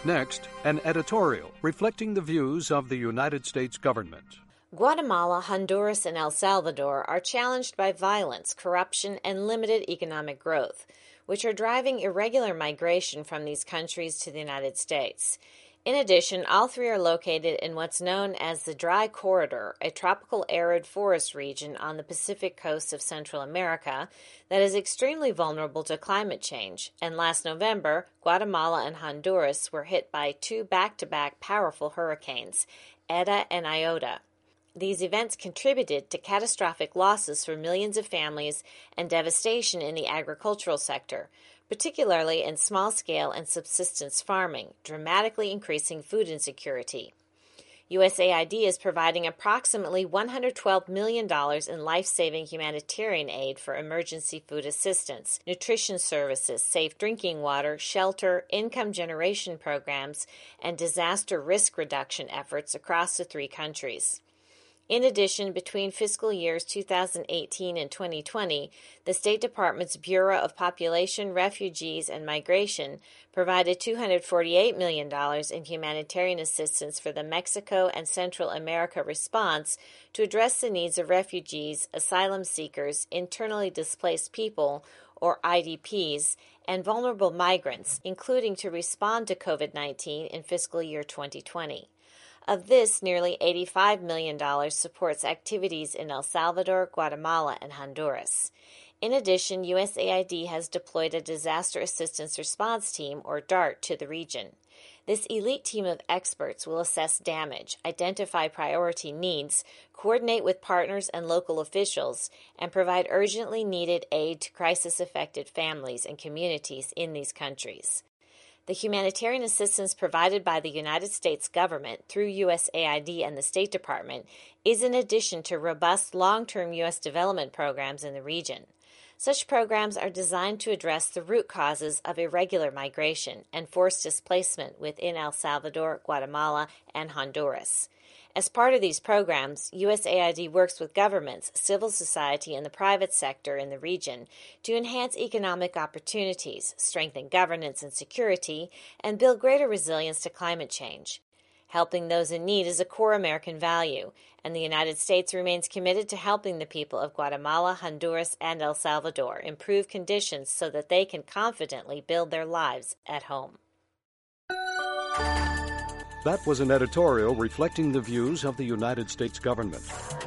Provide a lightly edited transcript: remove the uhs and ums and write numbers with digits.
Next, an editorial reflecting the views of the United States government. Guatemala, Honduras, and El Salvador are challenged by violence, corruption, and limited economic growth, which are driving irregular migration from these countries to the United States. In addition, all three are located in what's known as the Dry Corridor, a tropical arid forest region on the Pacific coast of Central America that is extremely vulnerable to climate change. And last November, Guatemala and Honduras were hit by two back-to-back powerful hurricanes, Eta and Iota. These events contributed to catastrophic losses for millions of families and devastation in the agricultural sector, particularly in small-scale and subsistence farming, dramatically increasing food insecurity. USAID is providing approximately $112 million in life-saving humanitarian aid for emergency food assistance, nutrition services, safe drinking water, shelter, income generation programs, and disaster risk reduction efforts across the three countries. In addition, between fiscal years 2018 and 2020, the State Department's Bureau of Population, Refugees, and Migration provided $248 million in humanitarian assistance for the Mexico and Central America response to address the needs of refugees, asylum seekers, internally displaced people, or IDPs, and vulnerable migrants, including to respond to COVID-19 in fiscal year 2020. Of this, nearly $85 million supports activities in El Salvador, Guatemala, and Honduras. In addition, USAID has deployed a Disaster Assistance Response Team, or DART, to the region. This elite team of experts will assess damage, identify priority needs, coordinate with partners and local officials, and provide urgently needed aid to crisis-affected families and communities in these countries. The humanitarian assistance provided by the United States government through USAID and the State Department is in addition to robust long-term U.S. development programs in the region. Such programs are designed to address the root causes of irregular migration and forced displacement within El Salvador, Guatemala, and Honduras. As part of these programs, USAID works with governments, civil society, and the private sector in the region to enhance economic opportunities, strengthen governance and security, and build greater resilience to climate change. Helping those in need is a core American value, and the United States remains committed to helping the people of Guatemala, Honduras, and El Salvador improve conditions so that they can confidently build their lives at home. That was an editorial reflecting the views of the United States government.